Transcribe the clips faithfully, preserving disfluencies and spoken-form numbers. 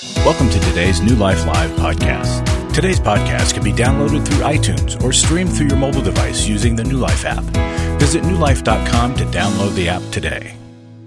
Welcome to today's New Life Live podcast. Today's podcast can be downloaded through iTunes or streamed through your mobile device using the New Life app. Visit new life dot com to download the app today.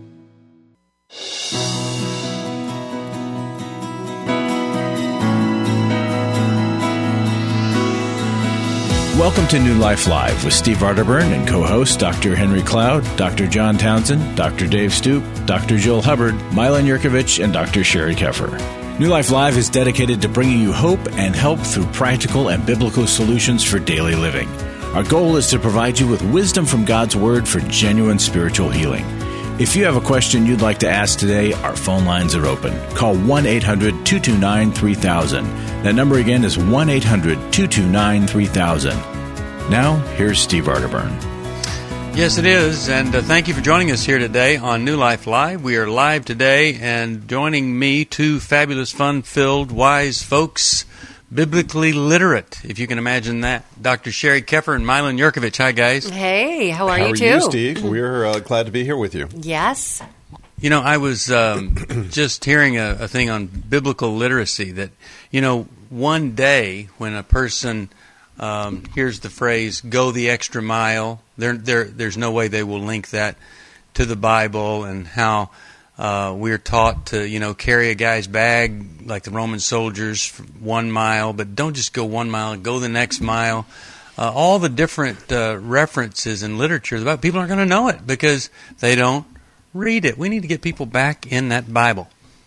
Welcome to New Life Live with Steve Arterburn and co-hosts Doctor Henry Cloud, Doctor John Townsend, Doctor Dave Stoop, Doctor Joel Hubbard, Milan Yurkovich, and Doctor Sherry Keffer. New Life Live is dedicated to bringing you hope and help through practical and biblical solutions for daily living. Our goal is to provide you with wisdom from God's Word for genuine spiritual healing. If you have a question you'd like to ask today, our phone lines are open. Call one eight hundred two two nine three thousand. That number again is one eight hundred two two nine three thousand. Now, here's Steve Arterburn. Yes, it is, and uh, thank you for joining us here today on New Life Live. We are live today, and joining me, two fabulous, fun-filled, wise folks, biblically literate, if you can imagine that. Doctor Sherry Keffer and Milan Yurkovich. Hi, guys. Hey, how are how you, are too? you, Steve? We're uh, glad to be here with you. Yes. You know, I was um, just hearing a, a thing on biblical literacy that, you know, one day when a person um, hears the phrase, go the extra mile, there, there, there's no way they will link that to the Bible and how uh, we're taught to, you know, carry a guy's bag like the Roman soldiers for one mile, but don't just go one mile, go the next mile. Uh, all the different uh, references in literature about people aren't going to know it because they don't read it. We need to get people back in that Bible.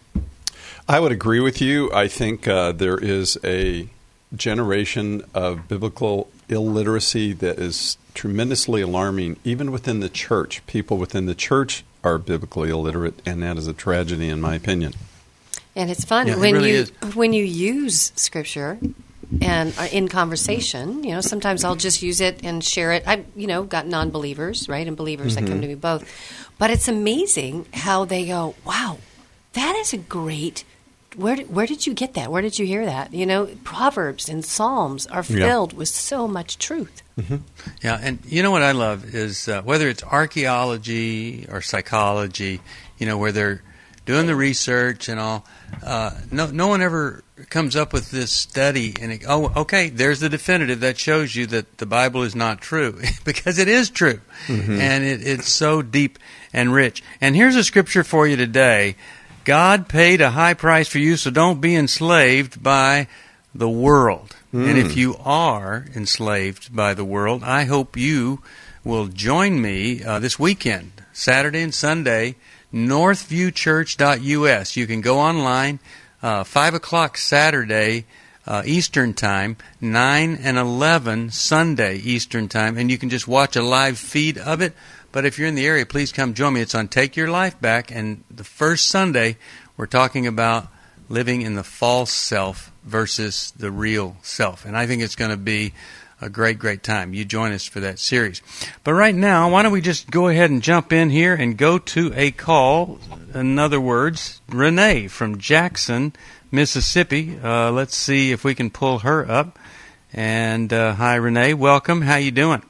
I would agree with you. I think uh, there is a generation of biblical illiteracy that is tremendously alarming, even within the church. People within the church are biblically illiterate, and that is a tragedy, in my opinion. And it's fun Yeah, it when really you is. when you use Scripture and uh, in conversation. You know, sometimes I'll just use it and share it. I've you know got non-believers, right, and believers Mm-hmm. that come to me both. But it's amazing how they go, "Wow, that is a great." Where did, where did you get that? Where did you hear that? You know, Proverbs and Psalms are filled Yeah. with so much truth. Mm-hmm. Yeah, and you know what I love is uh, whether it's archaeology or psychology, you know, where they're doing the research and all, uh, no no one ever comes up with this study and, it, oh, okay, there's the definitive that shows you that the Bible is not true, because it is true, Mm-hmm. and it, it's so deep and rich. And here's a scripture for you today. God paid a high price for you, so don't be enslaved by the world. Mm. And if you are enslaved by the world, I hope you will join me uh, this weekend, Saturday and Sunday, northview church dot u s. You can go online, uh, five o'clock Saturday uh, Eastern Time, nine and eleven Sunday Eastern Time, and you can just watch a live feed of it. But if you're in the area, please come join me. It's on Take Your Life Back, and the first Sunday, we're talking about living in the false self versus the real self. And I think it's going to be a great, great time. You join us for that series. But right now, why don't we just go ahead and jump in here and go to a call. In other words, Renee from Jackson, Mississippi. Uh, let's see if we can pull her up. And uh, hi, Renee. Welcome. How you doing?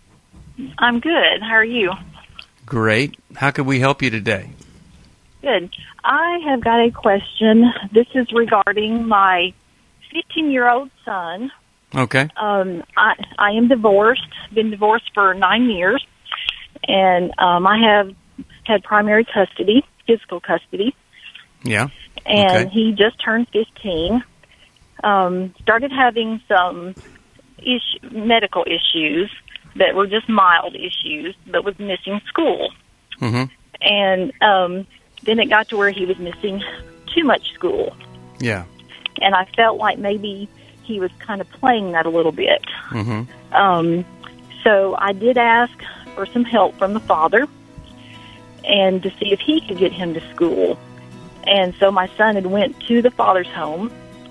I'm good. How are you? Great. How can we help you today? Good. I have got a question. This is regarding my fifteen-year-old son. Okay. Um, I, I am divorced, been divorced for nine years, and um, I have had primary custody, physical custody, Yeah. and Okay. he just turned fifteen, um, started having some issue, medical issues that were just mild issues, but was missing school. Mm-hmm. And um, then it got to where he was missing too much school. Yeah. And I felt like maybe he was kind of playing that a little bit. Mm-hmm. Um, so I did ask for some help from the father and to see if he could get him to school. And so my son had went to the father's home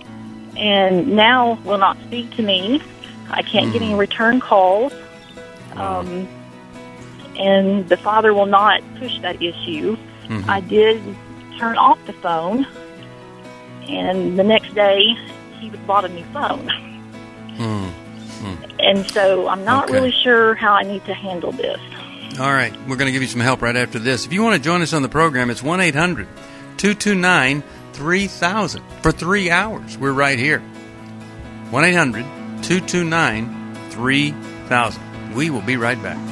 and now will not speak to me. I can't mm. get any return calls. Um, and the father will not push that issue. Mm-hmm. I did turn off the phone, and the next day he bought a new phone. Mm. Mm. And so I'm not Okay. really sure how I need to handle this. All right. We're going to give you some help right after this. If you want to join us on the program, it's one eight hundred two two nine three thousand for three hours. We're right here. one eight hundred two two nine three thousand. We will be right back.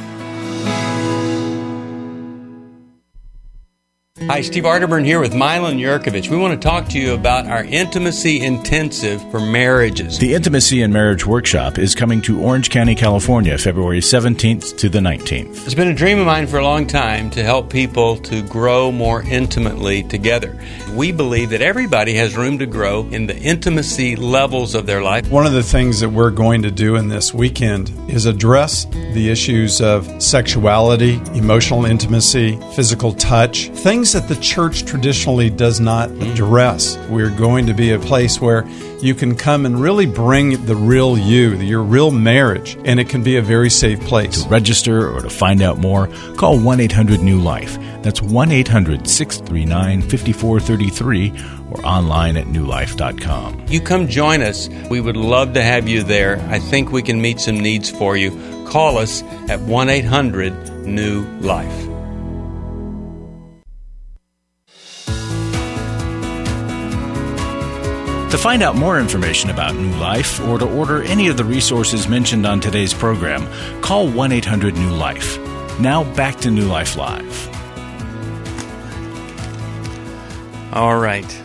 Hi, Steve Arterburn here with Milan Yurkovich. We want to talk to you about our Intimacy Intensive for marriages. The Intimacy and Marriage Workshop is coming to Orange County, California, February seventeenth to the nineteenth. It's been a dream of mine for a long time to help people to grow more intimately together. We believe that everybody has room to grow in the intimacy levels of their life. One of the things that we're going to do in this weekend is address the issues of sexuality, emotional intimacy, physical touch, things that the church traditionally does not address. We're going to be a place where you can come and really bring the real you, your real marriage, and it can be a very safe place. To register or to find out more, call one eight hundred new life. That's one eight hundred six three nine five four three three or online at new life dot com. You come join us. We would love to have you there. I think we can meet some needs for you. Call us at one eight hundred new life. To find out more information about New Life or to order any of the resources mentioned on today's program, call one eight hundred new life. Now back to New Life Live. All right.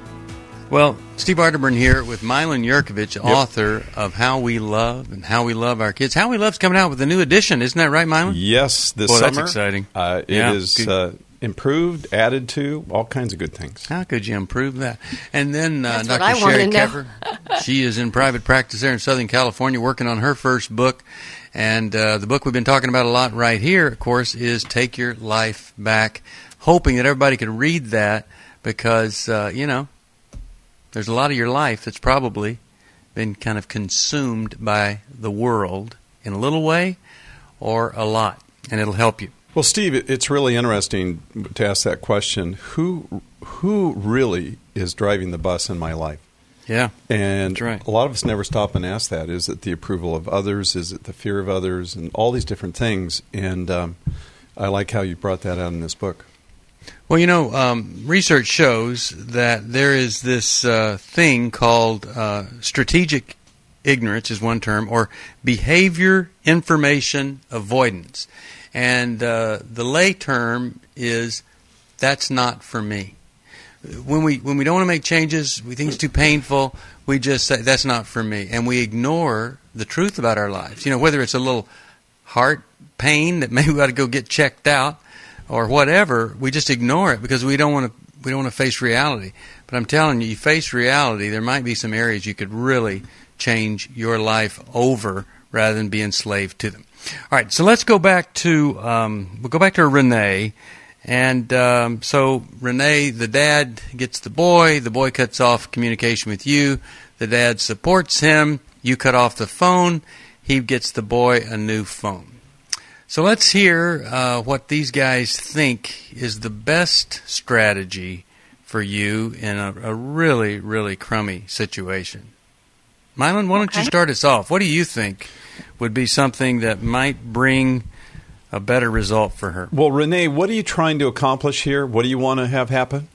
Well, Steve Arterburn here with Milan Yurkovich, yep. author of How We Love and How We Love Our Kids. How We Love's coming out with a new edition. Isn't that right, Milan? Yes, this Boy, summer. That's exciting. Uh, it yeah. is uh, improved, added to, all kinds of good things. How could you improve that? And then uh, That's what Doctor I wanna Sherry know. Keffer, she is in private practice there in Southern California working on her first book. And uh, the book we've been talking about a lot right here, of course, is Take Your Life Back, hoping that everybody could read that because, uh, you know, there's a lot of your life that's probably been kind of consumed by the world in a little way or a lot, and it'll help you. Well, Steve, it's really interesting to ask that question. Who who really is driving the bus in my life? Yeah, and that's right. A lot of us never stop and ask that. Is it the approval of others? Is it the fear of others? And all these different things. And um, I like how you brought that out in this book. Well, you know, um, research shows that there is this uh, thing called uh, strategic ignorance is one term, or behavior information avoidance. And uh, the lay term is, that's not for me. When we when we don't want to make changes, we think it's too painful, we just say, that's not for me. And we ignore the truth about our lives. You know, whether it's a little heart pain that maybe we ought to go get checked out or whatever, we just ignore it because we don't want to we don't want to face reality. But I'm telling you, you face reality, there might be some areas you could really change your life over rather than be enslaved to them. All right, so let's go back to um, we'll go back to Renee, and um, so Renee, the dad gets the boy. The boy cuts off communication with you. The dad supports him. You cut off the phone. He gets the boy a new phone. So let's hear uh, what these guys think is the best strategy for you in a, a really, really crummy situation. Milan, why don't Okay. you start us off? What do you think would be something that might bring a better result for her? Well, Renee, what are you trying to accomplish here? What do you want to have happen?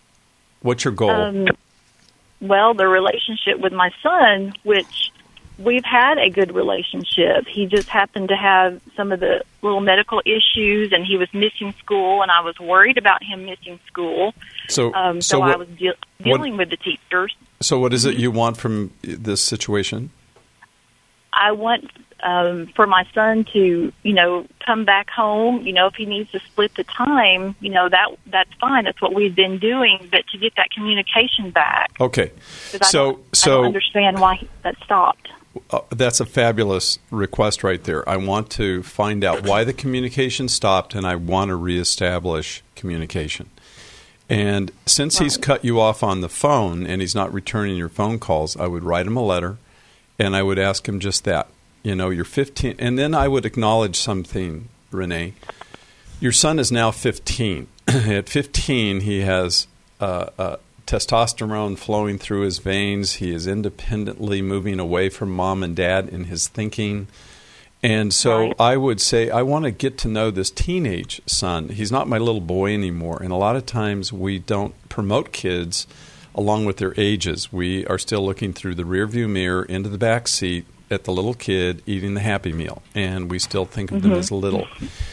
What's your goal? Um, well, the relationship with my son, which we've had a good relationship. He just happened to have some of the little medical issues, and he was missing school, and I was worried about him missing school. So, Um, so so I what, was de- dealing with the teachers. so what is it you want from this situation? I want um, for my son to, you know, come back home. You know, if he needs to split the time, you know, that that's fine. That's what we've been doing. But to get that communication back, Okay, 'cause I so don't, so I don't understand why he, that stopped. Uh, that's a fabulous request right there. I want to find out why the communication stopped, and I want to reestablish communication. And since he's cut you off on the phone and he's not returning your phone calls, I would write him a letter, and I would ask him just that. You know, you're fifteen, and then I would acknowledge something, Renee. Your son is now fifteen. At fifteen, he has uh, uh, testosterone flowing through his veins. He is independently moving away from mom and dad in his thinking. And so Right. I would say, I want to get to know this teenage son. He's not my little boy anymore. And a lot of times we don't promote kids along with their ages. We are still looking through the rearview mirror into the back seat at the little kid eating the Happy Meal. And we still think of them as little.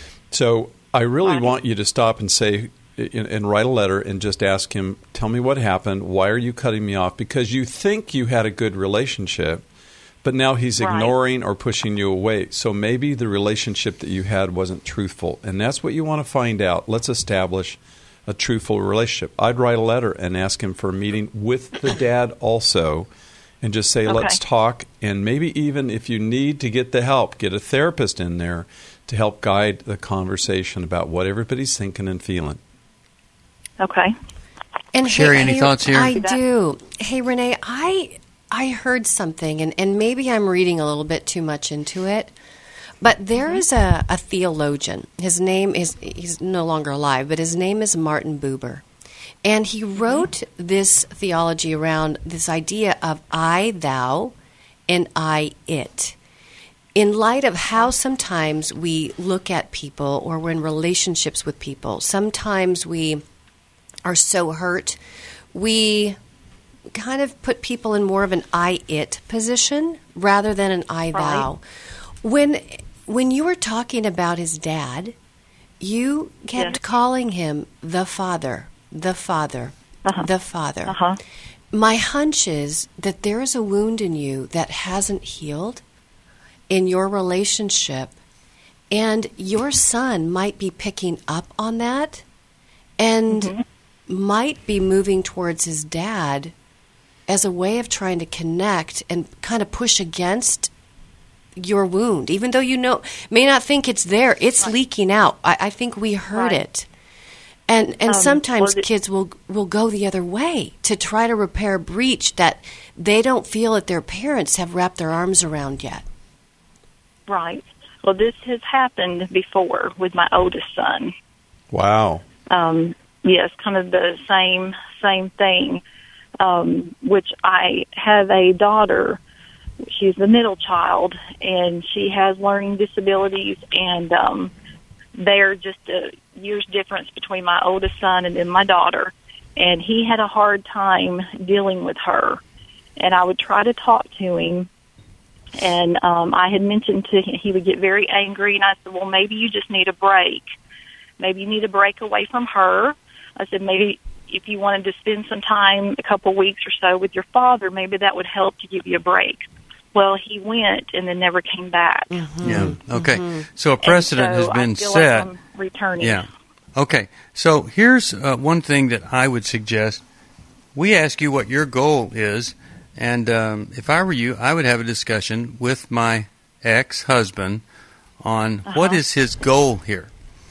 So I really Right. want you to stop and say, and, and write a letter and just ask him, tell me what happened. Why are you cutting me off? Because you think you had a good relationship, but now he's Right. ignoring or pushing you away. So maybe the relationship that you had wasn't truthful. And that's what you want to find out. Let's establish a truthful relationship. I'd write a letter and ask him for a meeting with the dad also and just say, Okay. let's talk. And maybe even if you need to get the help, get a therapist in there to help guide the conversation about what everybody's thinking and feeling. Okay. And Sherry, hey, any hey, thoughts here? I do. Hey, Renee, I I heard something, and, and maybe I'm reading a little bit too much into it, but there is a, a theologian. His name is, he's no longer alive, but his name is Martin Buber. And he wrote this theology around this idea of I, thou, and I, it. In light of how sometimes we look at people or we're in relationships with people, sometimes we are so hurt, we kind of put people in more of an I-it position rather than an I-thou. When when you were talking about his dad, you kept Yes. calling him the father, the father, Uh-huh. the father. Uh-huh. My hunch is that there is a wound in you that hasn't healed in your relationship, and your son might be picking up on that and Mm-hmm. might be moving towards his dad as a way of trying to connect and kind of push against your wound. Even though you know may not think it's there, it's leaking out. I, I think we heard Right. it. And and Um, sometimes well, the- kids will will go the other way to try to repair a breach that they don't feel that their parents have wrapped their arms around yet. Right. Well, this has happened before with my oldest son. Wow. Um, yes, kind of the same same thing. Um, which I have a daughter. She's the middle child, and she has learning disabilities, and um, they're just a year's difference between my oldest son and then my daughter. And he had a hard time dealing with her, and I would try to talk to him. And um, I had mentioned to him, he would get very angry, and I said, well, maybe you just need a break. Maybe you need a break away from her. I said, maybe if you wanted to spend some time, a couple weeks or so with your father, maybe that would help to give you a break. Well, he went and then never came back. Yeah. Okay. So a precedent And so has been I feel set. Like I'm returning. Yeah. Okay. So here's uh, one thing that I would suggest. We ask you what your goal is, and um, if I were you, I would have a discussion with my ex-husband on Uh-huh. what is his goal here.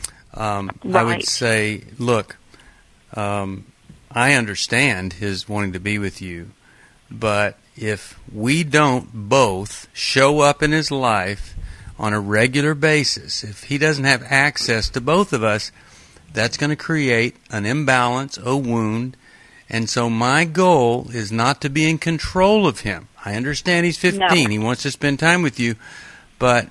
Um, I would Right. say, look, um, I understand his wanting to be with you, but if we don't both show up in his life on a regular basis, if he doesn't have access to both of us, that's going to create an imbalance, a wound. And so my goal is not to be in control of him. I understand he's fifteen. No. He wants to spend time with you. But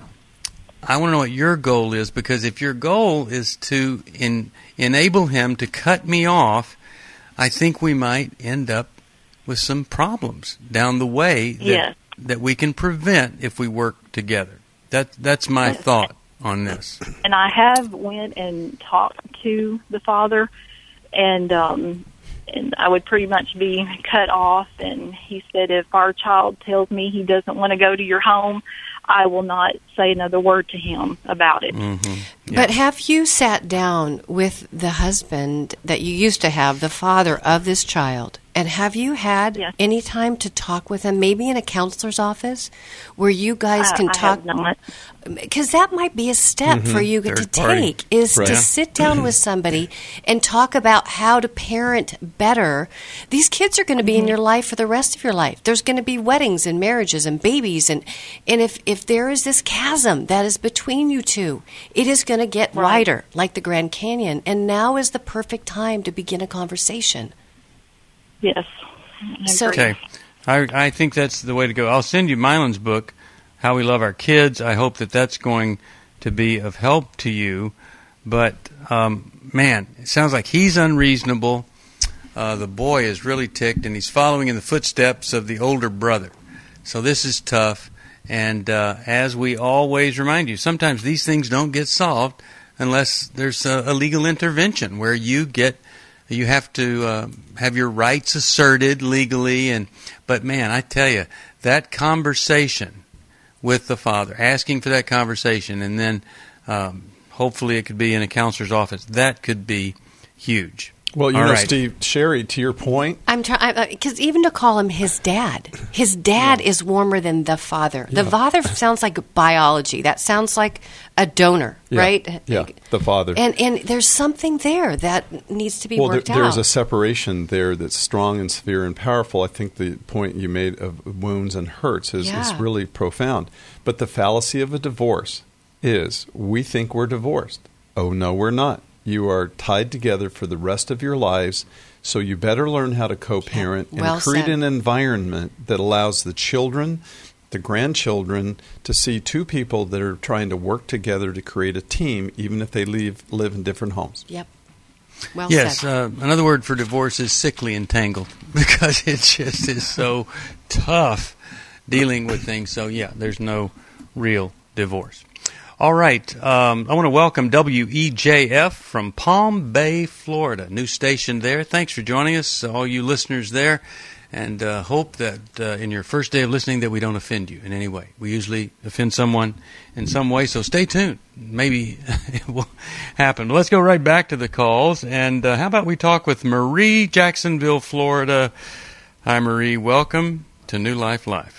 I want to know what your goal is, because if your goal is to in, enable him to cut me off, I think we might end up with some problems down the way that, Yes. that we can prevent if we work together. That That's my Yes. thought on this. And I have went and talked to the father, and um, and I would pretty much be cut off. And he said, if our child tells me he doesn't want to go to your home, I will not say another word to him about it. Mm-hmm. Yeah. But have you sat down with the husband that you used to have, the father of this child, and have you had Yes. any time to talk with him, maybe in a counselor's office, where you guys I- can I talk? have not. Because that might be a step for you to Third party. take, is Right. to Yeah. sit down with somebody and talk about how to parent better. These kids are going to be in your life for the rest of your life. There's going to be weddings and marriages and babies, and and if if there is this chasm that is between you two, it is going to get Right. wider, like the Grand Canyon. And now is the perfect time to begin a conversation. Yes. I So- agree. Okay. I, I think that's the way to go. I'll send you Mylan's book, how we love our kids. I hope that that's going to be of help to you. But, um, man, it sounds like he's unreasonable. Uh, the boy is really ticked, and he's following in the footsteps of the older brother. So this is tough. And uh, as we always remind you, sometimes these things don't get solved unless there's a, a legal intervention where you get, you have to uh, have your rights asserted legally. And but man, I tell you, that conversation with the father, asking for that conversation, and then um, hopefully it could be in a counselor's office. That could be huge. Well, you All know, right. Steve, Sherry, to your point, I'm trying because even to call him his dad, his dad Yeah. is warmer than the father. The Yeah. father sounds like biology. That sounds like a donor, yeah, right? Yeah, the father. And and there's something there that needs to be well, there, worked there's out. a separation there that's strong and severe and powerful. I think the point you made of wounds and hurts is, is Yeah. really profound. But the fallacy of a divorce is we think we're divorced. Oh, no, we're not. You are tied together for the rest of your lives, so you better learn how to co-parent Yeah, well and create said. an environment that allows the children, the grandchildren, to see two people that are trying to work together to create a team, even if they leave, live in different homes. Yep. Well Yes, said. uh, another word for divorce is sickly entangled because it just is so tough dealing with things. So, yeah, there's no real divorce. All right, um, I want to welcome W E J F from Palm Bay, Florida, new station there. Thanks for joining us, all you listeners there, and uh, hope that uh, in your first day of listening that we don't offend you in any way. We usually offend someone in some way, so stay tuned. Maybe it will happen. Let's go right back to the calls, and uh, how about we talk with Marie, Jacksonville, Florida. Hi, Marie. Welcome to New Life Live.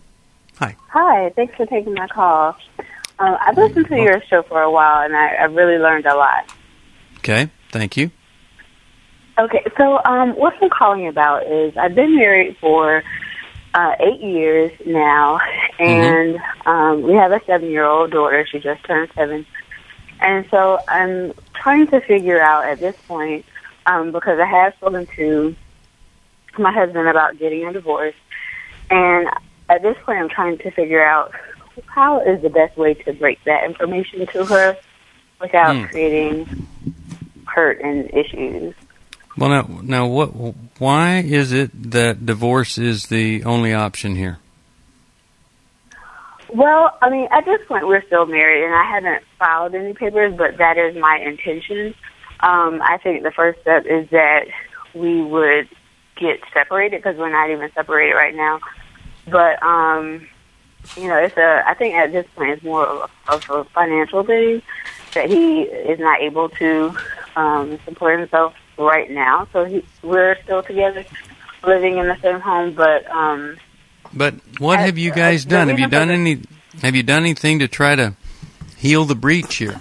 Hi. Hi, thanks for taking my call. Um, I've listened to your show for a while, and I, I've really learned a lot. Okay, thank you. Okay, so um, what I'm calling about is I've been married for uh, eight years now, and mm-hmm. um, we have a seven-year-old daughter. She just turned seven. And so I'm trying to figure out at this point, um, because I have spoken to my husband about getting a divorce, and at this point I'm trying to figure out how is the best way to break that information to her without mm. creating hurt and issues. Well, now, now, what? Why is it that divorce is the only option here? Well, I mean, at this point, we're still married, and I haven't filed any papers, but that is my intention. Um, I think the first step is that we would get separated, because we're not even separated right now. But, um... you know, it's a. I think at this point it's more of a, of a financial thing that he is not able to um, support himself right now. So he, we're still together, living in the same home. But um, but what have you guys uh, done? Have you done any? Have you done anything to try to heal the breach here?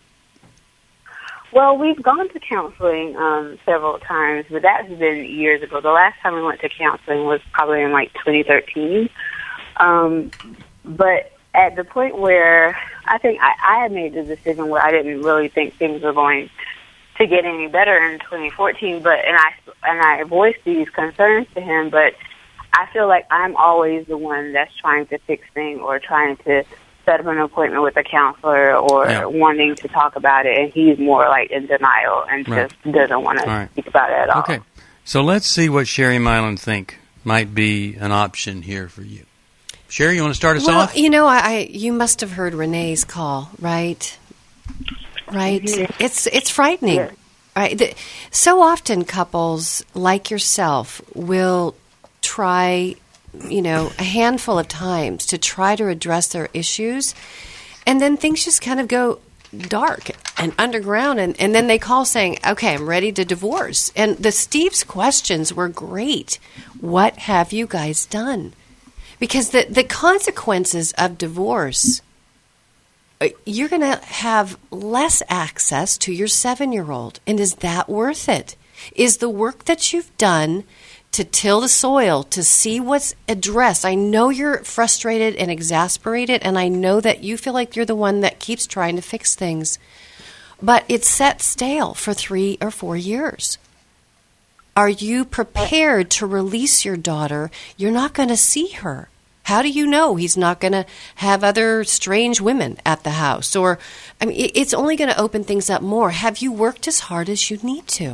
Well, we've gone to counseling um, several times, but that has been years ago. The last time we went to counseling was probably in like twenty thirteen. Um, but at the point where I think I, I had made the decision where I didn't really think things were going to get any better in twenty fourteen, but and I and I voiced these concerns to him, but I feel like I'm always the one that's trying to fix things or trying to set up an appointment with a counselor or yeah. wanting to talk about it, and he's more like in denial and right. just doesn't want right. to speak about it at all. Okay, so let's see what Sherry Milan think might be an option here for you. Sherry, you want to start us well, off? you know, I, I you must have heard Renee's call, right? Right. Mm-hmm. It's it's frightening, Yeah. right? The, so often, couples like yourself will try, you know, a handful of times to try to address their issues, and then things just kind of go dark and underground, and, and then they call saying, okay, I'm ready to divorce. And the Steve's questions were great. What have you guys done? Because the, the consequences of divorce, you're going to have less access to your seven-year-old. And is that worth it? Is the work that you've done to till the soil, to see what's addressed? I know you're frustrated and exasperated, and I know that you feel like you're the one that keeps trying to fix things. But it's set stale for three or four years. Are you prepared to release your daughter? You're not going to see her. How do you know he's not going to have other strange women at the house? Or, I mean, it's only going to open things up more. Have you worked as hard as you need to?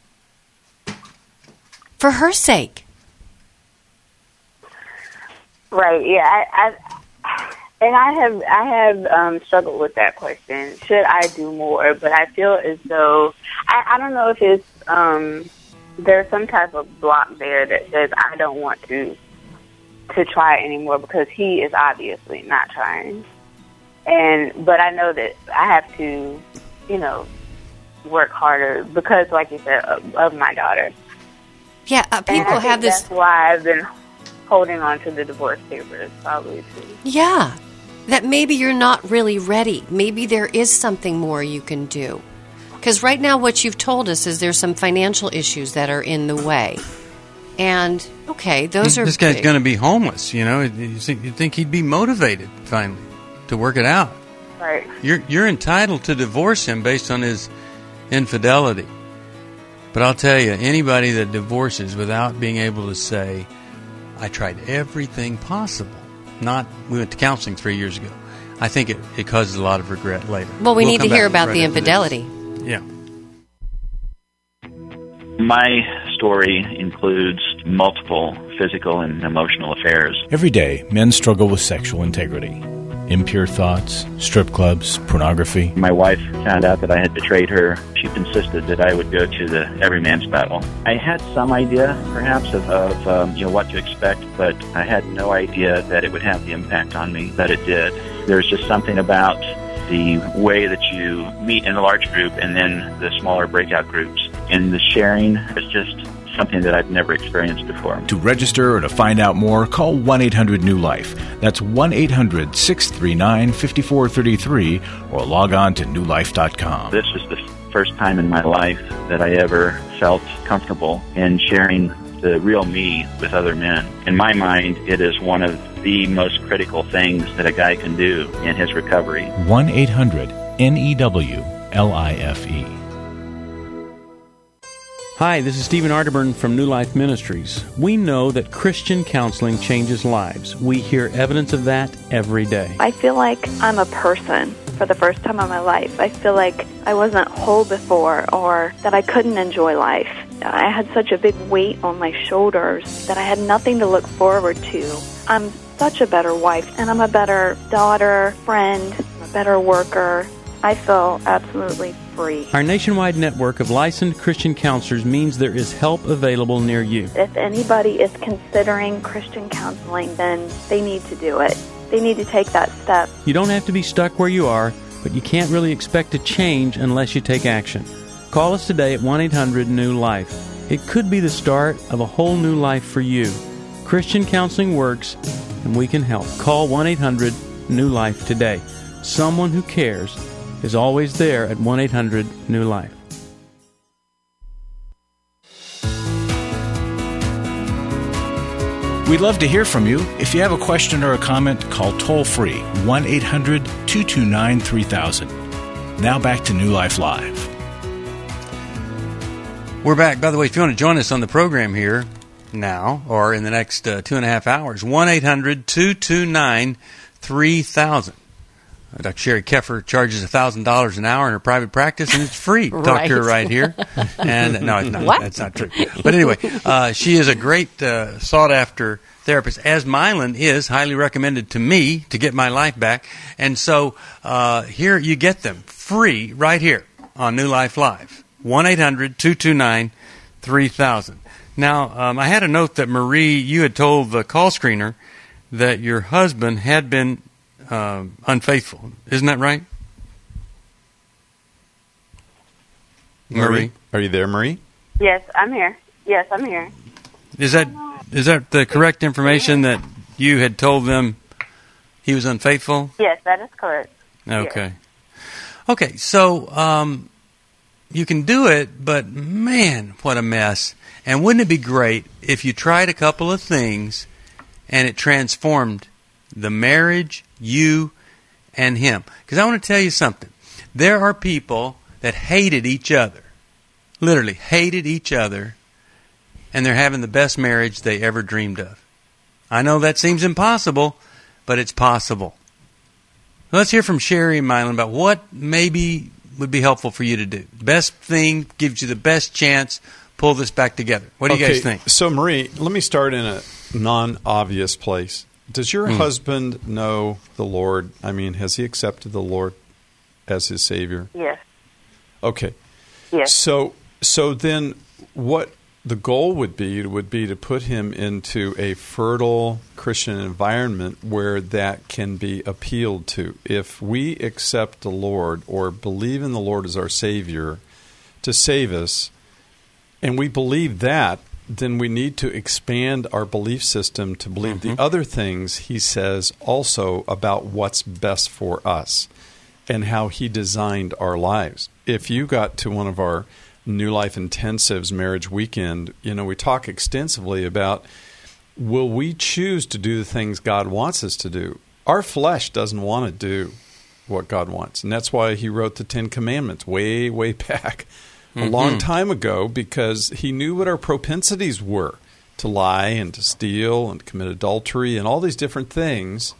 For her sake. Right, yeah. I, I, and I have I have um, struggled with that question. Should I do more? But I feel as though, I, I don't know if it's, um, there's some type of block there that says I don't want to to try anymore because he is obviously not trying. And but I know that I have to, you know, work harder because, like you said, of, of my daughter. Yeah, uh, people and I think have this. That's why I've been holding on to the divorce papers, probably too. Yeah, that maybe you're not really ready. Maybe there is something more you can do. Because right now, what you've told us is there's some financial issues that are in the way. And, okay, those are This guy's big. going to be homeless, you know. You think, you'd think he'd be motivated, finally, to work it out. Right. You're, you're entitled to divorce him based on his infidelity. But I'll tell you, anybody that divorces without being able to say, I tried everything possible, not, we went to counseling three years ago, I think it, it causes a lot of regret later. Well, we We'll need to come hear back about right the after this. infidelity. Yeah. My story includes multiple physical and emotional affairs. Every day, men struggle with sexual integrity. Impure thoughts, strip clubs, pornography. My wife found out that I had betrayed her. She insisted that I would go to the every man's battle. I had some idea, perhaps, of, of um, you know what to expect, but I had no idea that it would have the impact on me that it did. There's just something about the way that you meet in a large group and then the smaller breakout groups. And the sharing is just something that I've never experienced before. To register or to find out more, call one eight hundred new life. That's one eight hundred six three nine five four three three or log on to new life dot com. This was the first time in my life that I ever felt comfortable in sharing the real me with other men. In my mind, it is one of the most critical things that a guy can do in his recovery. one eight hundred N E W L I F E. Hi, this is Stephen Arterburn from New Life Ministries. We know that Christian counseling changes lives. We hear evidence of that every day. I feel like I'm a person for the first time in my life. I feel like I wasn't whole before or that I couldn't enjoy life. I had such a big weight on my shoulders that I had nothing to look forward to. I'm such a better wife, and I'm a better daughter, friend, a better worker. I feel absolutely free. Our nationwide network of licensed Christian counselors means there is help available near you. If anybody is considering Christian counseling, then they need to do it. They need to take that step. You don't have to be stuck where you are, but you can't really expect to change unless you take action. Call us today at one eight hundred new life. It could be the start of a whole new life for you. Christian counseling works, and we can help. Call one eight hundred new life today. Someone who cares is always there at one eight hundred new life. We'd love to hear from you. If you have a question or a comment, call toll-free one eight hundred two two nine three thousand. Now back to New Life Live. We're back. By the way, if you want to join us on the program here now or in the next uh, two and a half hours, one eight hundred two two nine three thousand. Doctor Sherry Keffer charges one thousand dollars an hour in her private practice, and it's free. Talk Right. to her right here. And no, it's not, What? that's not true. But anyway, uh, she is a great uh, sought-after therapist, as Mylan is, highly recommended to me to get my life back. And so uh, here you get them free right here on New Life Live, one eight hundred two two nine three thousand. Now, um, I had a note that, Marie, you had told the call screener that your husband had been Uh, unfaithful. Isn't that right? Marie? Are you there, Marie? Yes, I'm here. Yes, I'm here. Is that is that the correct information that you had told them he was unfaithful? Yes, that is correct. Okay. Okay, so um, you can do it, but man, what a mess. And wouldn't it be great if you tried a couple of things and it transformed the marriage, you, and him? Because I want to tell you something. There are people that hated each other, literally hated each other, and they're having the best marriage they ever dreamed of. I know that seems impossible, but it's possible. Let's hear from Sherry and Mylon about what maybe would be helpful for you to do. Best thing, gives you the best chance, pull this back together. What do you okay, guys think? So, Marie, let me start in a non-obvious place. Does your mm. husband know the Lord? I mean, has he accepted the Lord as his Savior? Yes. Okay. Yes. So, so then what the goal would be would be to put him into a fertile Christian environment where that can be appealed to. If we accept the Lord or believe in the Lord as our Savior to save us, and we believe that, then we need to expand our belief system to believe mm-hmm. the other things he says also about what's best for us and how he designed our lives. If you got to one of our New Life Intensives Marriage Weekend, you know, we talk extensively about, will we choose to do the things God wants us to do? Our flesh doesn't want to do what God wants. And that's why he wrote the Ten Commandments way, way back a mm-hmm. long time ago, because he knew what our propensities were to lie and to steal and commit adultery and all these different things.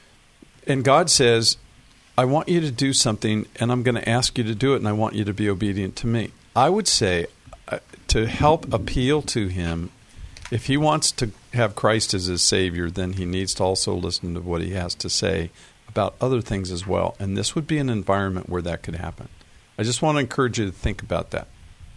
And God says, I want you to do something, and I'm going to ask you to do it, and I want you to be obedient to me. I would say uh, to help appeal to him, if he wants to have Christ as his Savior, then he needs to also listen to what he has to say about other things as well. And this would be an environment where that could happen. I just want to encourage you to think about that.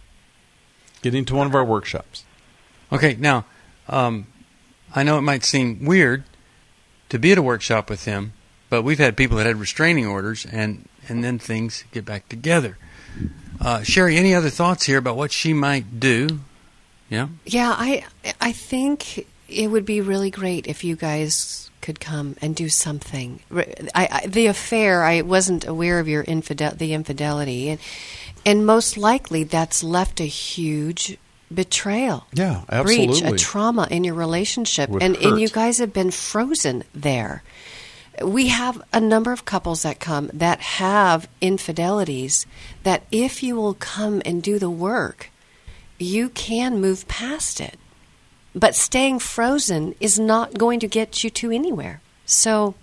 Getting to one of our workshops. Okay, now, um, I know it might seem weird to be at a workshop with him, but we've had people that had restraining orders, and, and then things get back together. Uh, Sherry, any other thoughts here about what she might do? Yeah? Yeah, I I think it would be really great if you guys could come and do something. I, I, the affair, I wasn't aware of your infidel, the infidelity, and and most likely that's left a huge betrayal, yeah, absolutely, breach, a trauma in your relationship, Would and hurt. and you guys have been frozen there. We have a number of couples that come that have infidelities that if you will come and do the work, you can move past it. But staying frozen is not going to get you to anywhere. So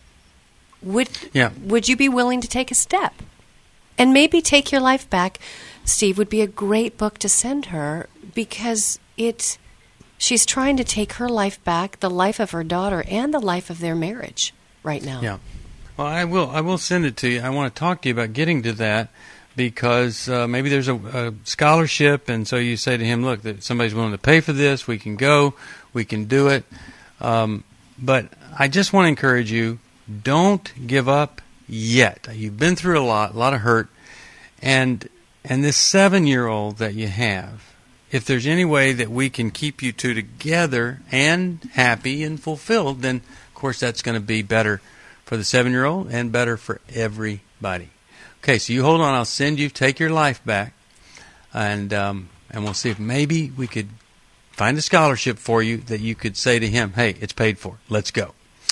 would yeah. would you be willing to take a step? And maybe Take Your Life Back, Steve, would be a great book to send her, because it she's trying to take her life back, the life of her daughter, and the life of their marriage right now. Yeah. Well, I will I will send it to you. I want to talk to you about getting to that, because uh, maybe there's a, a scholarship, and so you say to him, look, that somebody's willing to pay for this, we can go, we can do it. Um, but I just want to encourage you, don't give up yet. You've been through a lot, a lot of hurt, and and this seven-year-old that you have, if there's any way that we can keep you two together and happy and fulfilled, then, of course, that's going to be better for the seven-year-old and better for everybody. Okay, so you hold on. I'll send you Take Your Life Back, and um, and we'll see if maybe we could find a scholarship for you that you could say to him, hey, it's paid for. Let's go.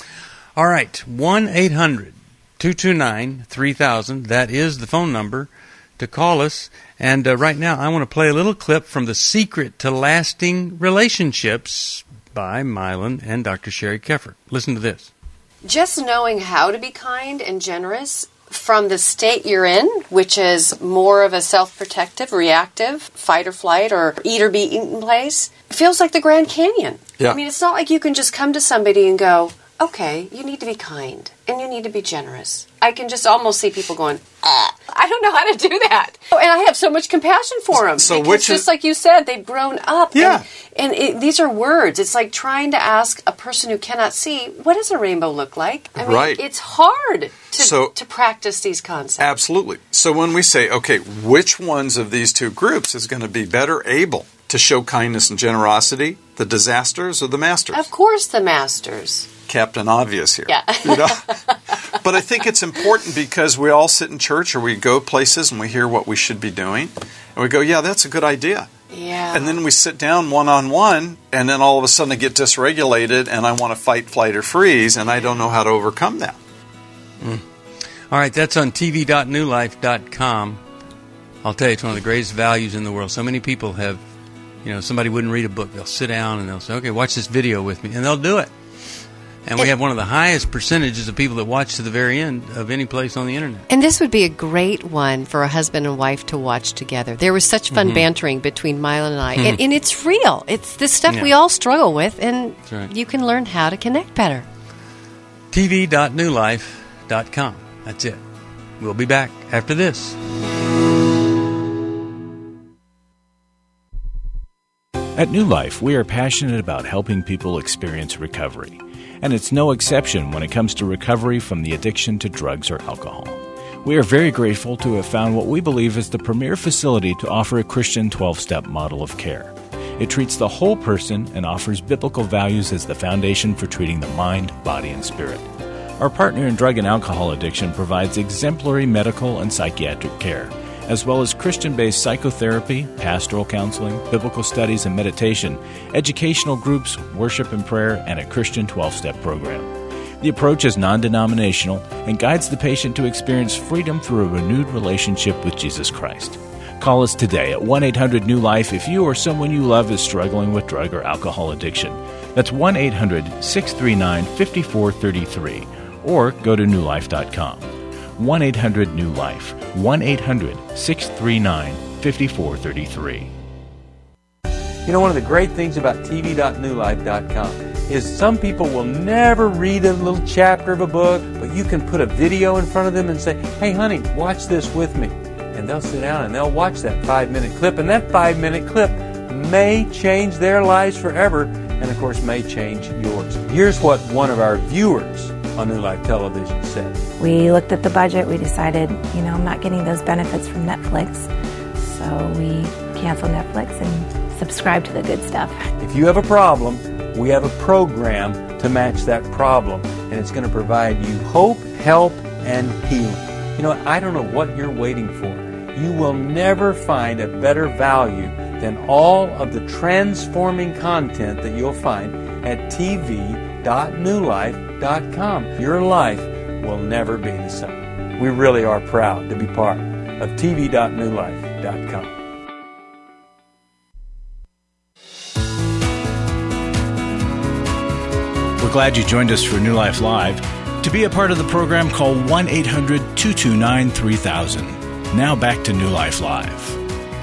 All right, one eight hundred two two nine three thousand. That is the phone number to call us. And uh, right now I want to play a little clip from The Secret to Lasting Relationships by Mylon and Doctor Sherry Keffer. Listen to this. Just knowing how to be kind and generous from the state you're in, which is more of a self-protective, reactive, fight or flight, or eat or be eaten place, feels like the Grand Canyon. Yeah. I mean, it's not like you can just come to somebody and go, okay, you need to be kind and you need to be generous. I can just almost see people going, ah, I don't know how to do that. And I have so much compassion for them. So because which just is, like you said, they've grown up. Yeah. And, and it, these are words. It's like trying to ask a person who cannot see, what does a rainbow look like? I mean, right. It's hard to, so, to practice these concepts. Absolutely. So when we say, okay, which ones of these two groups is going to be better able to show kindness and generosity, the disasters or the masters? Of course the masters. Captain Obvious here. Yeah. You know? But I think it's important because we all sit in church or we go places and we hear what we should be doing. And we go, yeah, that's a good idea. Yeah. And then we sit down one-on-one and then all of a sudden I get dysregulated and I want to fight, flight, or freeze and I don't know how to overcome that. Mm. All right, that's on T V dot new life dot com. I'll tell you, it's one of the greatest values in the world. So many people have, you know, somebody wouldn't read a book. They'll sit down and they'll say, okay, watch this video with me. And they'll do it. And we have one of the highest percentages of people that watch to the very end of any place on the internet. And this would be a great one for a husband and wife to watch together. There was such fun mm-hmm. bantering between Mylon and I. Mm-hmm. And, and it's real. It's the stuff yeah. we all struggle with, and right. you can learn how to connect better. T V dot new life dot com. That's it. We'll be back after this. At New Life, we are passionate about helping people experience recovery. And it's no exception when it comes to recovery from the addiction to drugs or alcohol. We are very grateful to have found what we believe is the premier facility to offer a Christian twelve-step model of care. It treats the whole person and offers biblical values as the foundation for treating the mind, body, and spirit. Our partner in drug and alcohol addiction provides exemplary medical and psychiatric care, as well as Christian-based psychotherapy, pastoral counseling, biblical studies and meditation, educational groups, worship and prayer, and a Christian twelve-step program. The approach is non-denominational and guides the patient to experience freedom through a renewed relationship with Jesus Christ. Call us today at one eight hundred new life if you or someone you love is struggling with drug or alcohol addiction. That's one eight hundred six three nine five four three three, or go to new life dot com. one eight hundred new life, one eight hundred six three nine five four three three. You know, one of the great things about T V dot new life dot com is some people will never read a little chapter of a book, but you can put a video in front of them and say, hey, honey, watch this with me. And they'll sit down and they'll watch that five-minute clip, and that five-minute clip may change their lives forever, and, of course, may change yours. Here's what one of our viewers on New Life Television said. We looked at the budget. We decided, you know, I'm not getting those benefits from Netflix. So we canceled Netflix and subscribed to the good stuff. If you have a problem, we have a program to match that problem. And it's going to provide you hope, help, and healing. You know, I don't know what you're waiting for. You will never find a better value than all of the transforming content that you'll find at T V dot new life dot com. Your life will never be the same. We really are proud to be part of T V dot new life dot com. We're glad you joined us for New Life Live. To be a part of the program, call one eight hundred two two nine three thousand. Now back to New Life Live.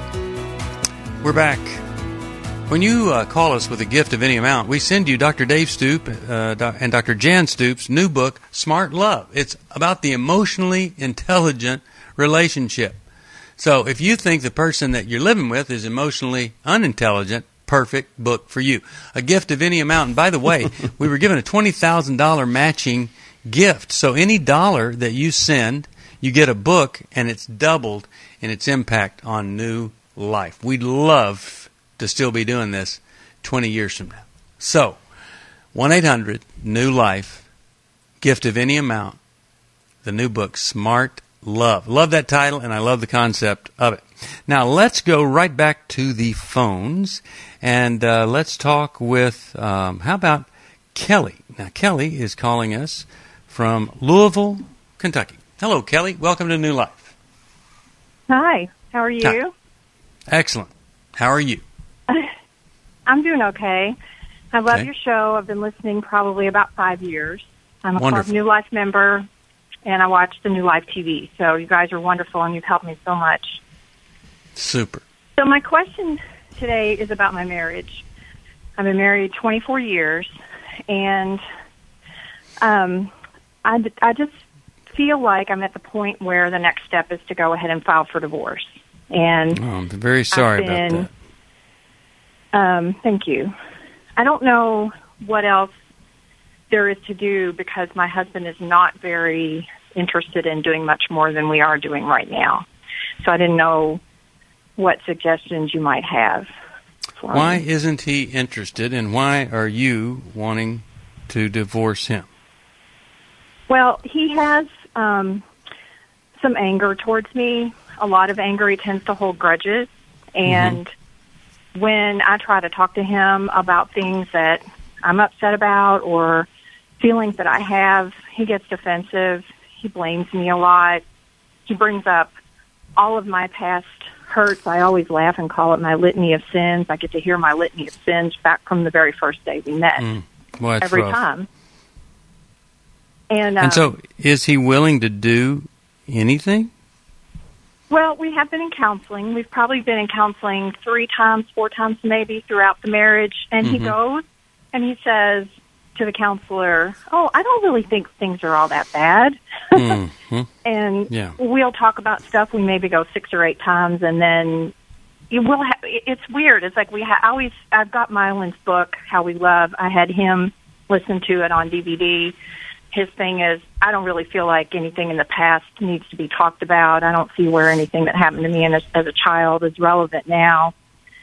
We're back. When you uh, call us with a gift of any amount, we send you Doctor Dave Stoop uh, and Doctor Jan Stoop's new book, Smart Love. It's about the emotionally intelligent relationship. So if you think the person that you're living with is emotionally unintelligent, perfect book for you. A gift of any amount. And by the way, we were given a twenty thousand dollars matching gift. So any dollar that you send, you get a book, and it's doubled in its impact on New Life. We'd love to still be doing this twenty years from now. So, one eight hundred new life, gift of any amount, the new book, Smart Love. Love that title, and I love the concept of it. Now, let's go right back to the phones, and uh, let's talk with, um, how about Kelly? Now, Kelly is calling us from Louisville, Kentucky. Hello, Kelly. Welcome to New Life. Hi. How are you? Hi. Excellent. How are you? I'm doing okay. I love okay. your show. I've been listening probably about five years. I'm a Wonderful. Club New Life member, and I watch the New Life T V. So you guys are wonderful, and you've helped me so much. Super. So my question today is about my marriage. I've been married twenty-four years, and um, I, I just feel like I'm at the point where the next step is to go ahead and file for divorce. And oh, I'm very sorry been, about that. Um, thank you. I don't know what else there is to do because my husband is not very interested in doing much more than we are doing right now. So I didn't know what suggestions you might have. For why me. isn't he interested, and why are you wanting to divorce him? Well, he has um, some anger towards me. A lot of anger. He tends to hold grudges. And mm-hmm. when I try to talk to him about things that I'm upset about or feelings that I have, he gets defensive. He blames me a lot. He brings up all of my past hurts. I always laugh and call it my litany of sins. I get to hear my litany of sins back from the very first day we met. Mm. Well, that's every rough. time. And, um, and so, is he willing to do anything? Well, we have been in counseling. We've probably been in counseling three times, four times maybe throughout the marriage. And mm-hmm. he goes and he says to the counselor, oh, I don't really think things are all that bad. Mm-hmm. and yeah. we'll talk about stuff. We maybe go six or eight times, and then it will ha- it's weird. It's like we ha- always, I've got Mylan's book, How We Love. I had him listen to it on D V D. His thing is, I don't really feel like anything in the past needs to be talked about. I don't see where anything that happened to me as, as a child is relevant now.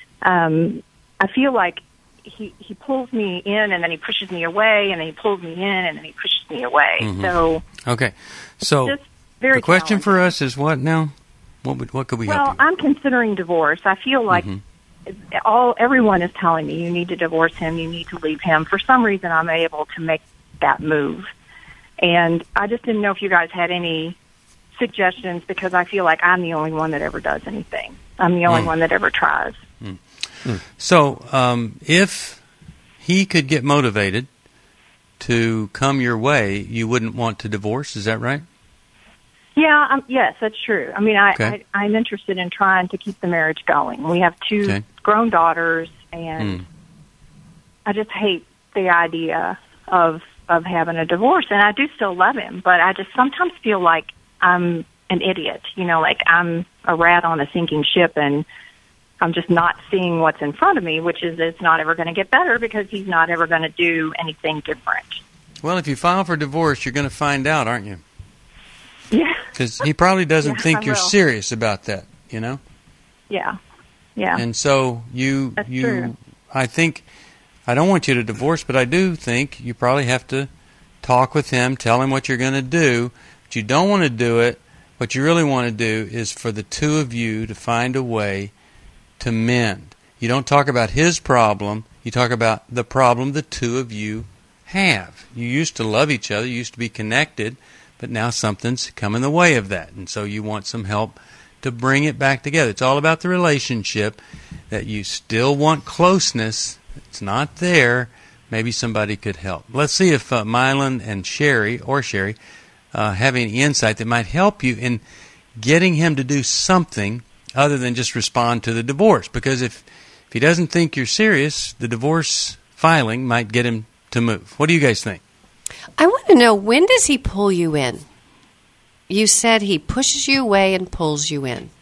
Um, I feel like he he pulls me in, and then he pushes me away, and then he pulls me in, and then he pushes me away. Mm-hmm. So okay, so just very the question for us is what now? What would, what could we well, help you? I'm considering divorce. I feel like mm-hmm. all everyone is telling me you need to divorce him, you need to leave him. For some reason, I'm able to make that move. And I just didn't know if you guys had any suggestions, because I feel like I'm the only one that ever does anything. I'm the only mm. one that ever tries. Mm. Mm. So um, if he could get motivated to come your way, you wouldn't want to divorce. Is that right? Yeah, um, yes, that's true. I mean, I, okay. I, I'm interested in trying to keep the marriage going. We have two okay. grown daughters, and mm. I just hate the idea of of having a divorce. And I do still love him, but I just sometimes feel like I'm an idiot, you know, like I'm a rat on a sinking ship, and I'm just not seeing what's in front of me, which is it's not ever going to get better because he's not ever going to do anything different. Well, if you file for divorce, you're going to find out, aren't you? Yeah. Because he probably doesn't yeah, think I you're will. serious about that, you know? Yeah. Yeah. And so you, That's you, true. I think, I don't want you to divorce, but I do think you probably have to talk with him, tell him what you're going to do. But you don't want to do it. What you really want to do is for the two of you to find a way to mend. You don't talk about his problem. You talk about the problem the two of you have. You used to love each other. You used to be connected, but now something's come in the way of that. And so you want some help to bring it back together. It's all about the relationship, that you still want closeness. It's not there. Maybe somebody could help. Let's see if uh, Mylan and Sherry, or Sherry, uh, have any insight that might help you in getting him to do something other than just respond to the divorce. Because if, if he doesn't think you're serious, the divorce filing might get him to move. What do you guys think? I want to know, when does he pull you in? You said he pushes you away and pulls you in.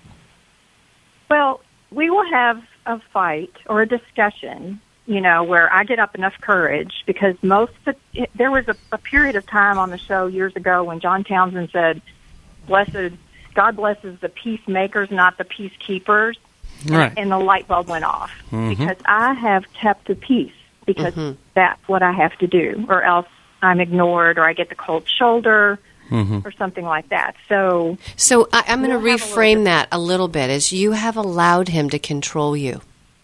Well, we will have a fight or a discussion, you know, where I get up enough courage, because most of the, there was a, a period of time on the show years ago when John Townsend said, "Blessed, God blesses the peacemakers, not the peacekeepers," right. and, and the light bulb went off. Mm-hmm. Because I have kept the peace, because mm-hmm. that's what I have to do, or else I'm ignored, or I get the cold shoulder, mm-hmm. or something like that. So, so I, I'm going to we'll reframe that a little bit, as you have allowed him to control you.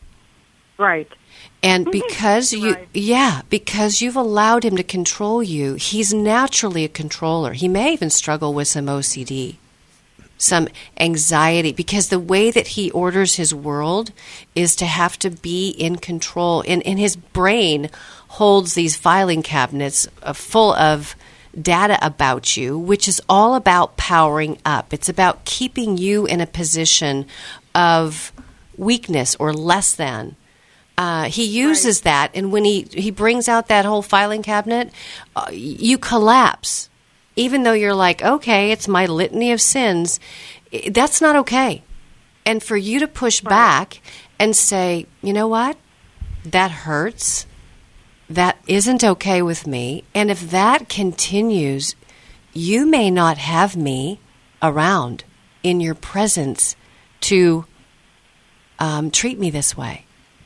Right. And because you, right. yeah, because you've allowed him to control you, he's naturally a controller. He may even struggle with some O C D, some anxiety, because the way that he orders his world is to have to be in control. And, and his brain holds these filing cabinets uh, full of data about you, which is all about powering up. It's about keeping you in a position of weakness or less than. Uh, he uses right. that, and when he, he brings out that whole filing cabinet, uh, you collapse. Even though you're like, okay, it's my litany of sins, that's not okay. And for you to push right. back and say, you know what, that hurts, that isn't okay with me, and if that continues, you may not have me around in your presence to um, treat me this way.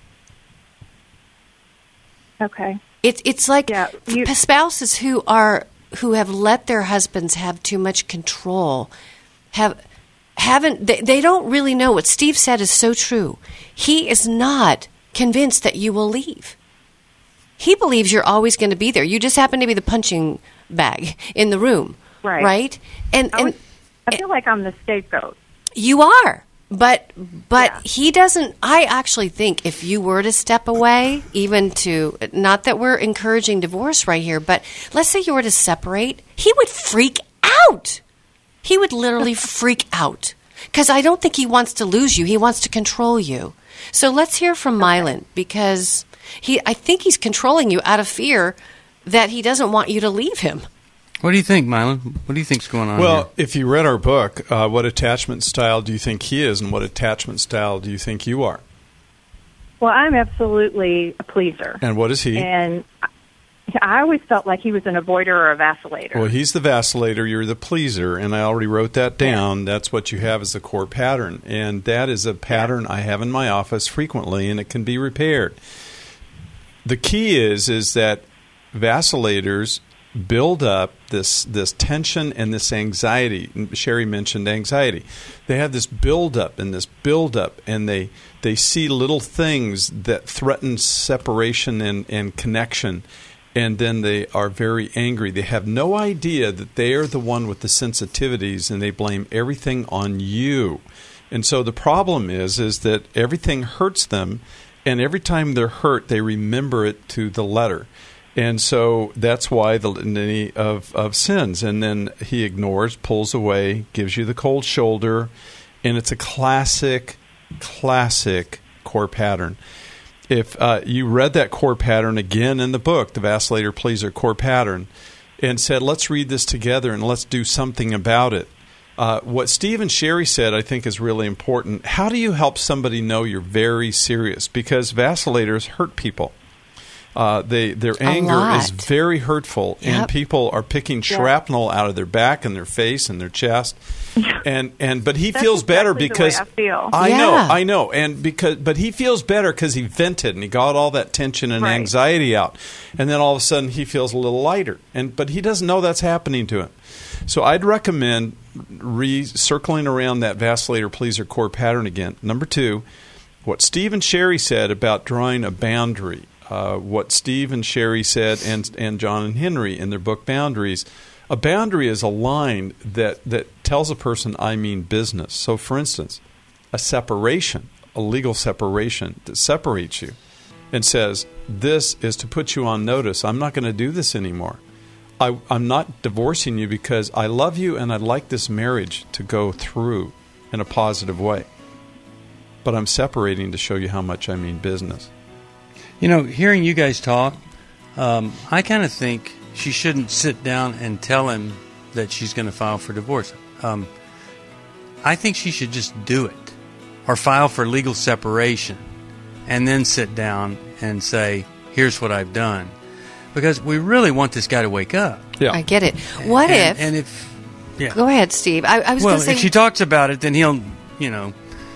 Okay. It, it's like yeah, you, spouses who are who have let their husbands have too much control, have haven't they, they don't really know. What Steve said is so true. He is not convinced that you will leave. He believes you're always going to be there. You just happen to be the punching bag in the room, right? Right? And I, and was, I feel like I'm the scapegoat. You are. But but Yeah. he doesn't. I actually think if you were to step away, even to, not that we're encouraging divorce right here, but let's say you were to separate, he would freak out. He would literally freak out because I don't think he wants to lose you. He wants to control you. So let's hear from Mylan, because he. I think he's controlling you out of fear that he doesn't want you to leave him. What do you think, Mylan? What do you think's going on Well, here? if you read our book, uh, what attachment style do you think he is, and what attachment style do you think you are? Well, I'm absolutely a pleaser. And what is he? And I always felt like he was an avoider or a vacillator. Well, he's the vacillator, you're the pleaser, and I already wrote that down. That's what you have as the core pattern, and that is a pattern I have in my office frequently, and it can be repaired. The key is is that vacillators build up this this tension and this anxiety. Sherry mentioned anxiety. They have this build up and this build up, and they they see little things that threaten separation and, and connection, and then they are very angry. They have no idea that they are the one with the sensitivities, and they blame everything on you. And so the problem is is that everything hurts them, and every time they're hurt, they remember it to the letter. And so that's why the litany of, of sins. And then he ignores, pulls away, gives you the cold shoulder, and it's a classic, classic core pattern. If uh, you read that core pattern again in the book, the Vacillator Pleaser core pattern, and said, let's read this together and let's do something about it. Uh, what Steve and Sherry said, I think, is really important. How do you help somebody know you're very serious? Because vacillators hurt people. Uh, they their A anger lot. is very hurtful, Yep. and people are picking shrapnel out of their back and their face and their chest. And and but he That's feels better exactly the because way I feel. I Yeah. know, I know, and because but he feels better because he vented and he got all that tension and Right. anxiety out, and then all of a sudden he feels a little lighter. And but he doesn't know that's happening to him. So I'd recommend re-circling around that vacillator pleaser core pattern again. Number two, what Steve and Sherry said about drawing a boundary. Uh, what Steve and Sherry said, and and John and Henry in their book Boundaries. A boundary is a line that, that tells a person, I mean business. So, for instance, a separation, a legal separation that separates you and says, this is to put you on notice. I'm not going to do this anymore. I, I'm not divorcing you because I love you and I'd like this marriage to go through in a positive way. But I'm separating to show you how much I mean business. You know, hearing you guys talk, um, I kind of think she shouldn't sit down and tell him that she's going to file for divorce. Um, I think she should just do it or file for legal separation and then sit down and say, here's what I've done. Because we really want this guy to wake up. Yeah. I get it. What and, if? And if, yeah. Go ahead, Steve. I, I was Well, going to say. if she talks about it, then he'll, you know,